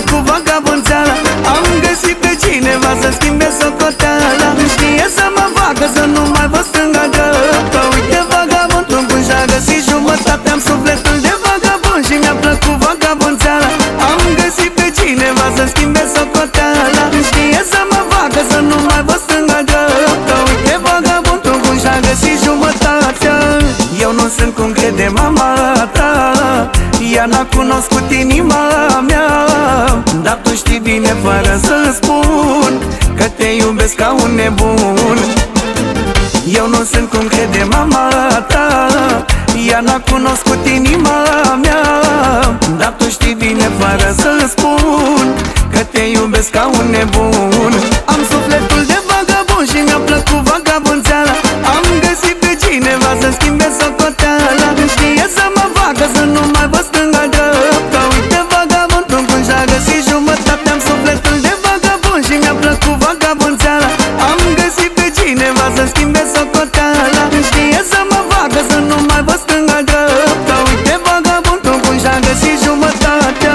plăcut vagabonțeala. Am găsit pe cineva să schimbe socoteala. Știe să mă facă să nu mai văd stânga-dreapta. Uite vagabondul bun și-a găsit jumătate. Am sufletul de vagabond și mi-a plăcut vagabonțeala. Am găsit pe cineva să schimbe socoteala. Știe să mă facă să nu mai văd stânga-dreapta. Uite vagabondul bun și-a găsit jumătatea. Eu nu sunt cum crede mama ta, ea n-a cunoscut inima mea. Dar tu știi bine fără să spun că te iubesc ca un nebun. Eu nu sunt cum crede mama ta, ea n-a cunoscut inima mea. Dar tu știi bine fără să spun că te iubesc ca un nebun. Am sufletul de vagabond și mi-a plăcut vagabonțeala. Am găsit pe cineva să schimbe socoteala. Știe să mă facă să nu mai văd stânga-dreapta. Uite vagabondul bun și-a găsit jumătate. Am sufletul de vagabond și mi-a plăcut vagabonțeala. Am găsit pe cineva să schimbe socoteala. Știe să mă facă să nu mai văd stânga-dreapta. Uite vagabondul bun și-a găsit jumătatea.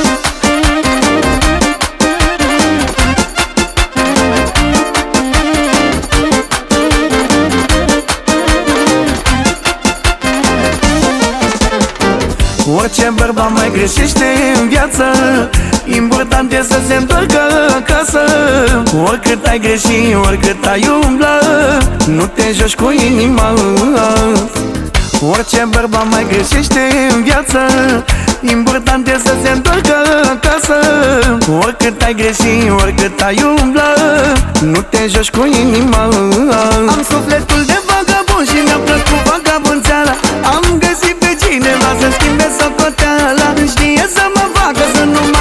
Orice bărbat mai greșește în viață, important e să se întoarcă acasă. Oricât ai greșit, oricât ai umbla, nu te joci cu inima. Orice bărbat mai greșește în viață, important e să se întoarcă acasă. Oricât ai greșit, oricât ai umbla, nu te joci cu inima. Am sufletul de vagabond și mi-a plăcut vagabonțeala. Am găsit pe cineva să schimbe socoteala. Știe să mă facă să nu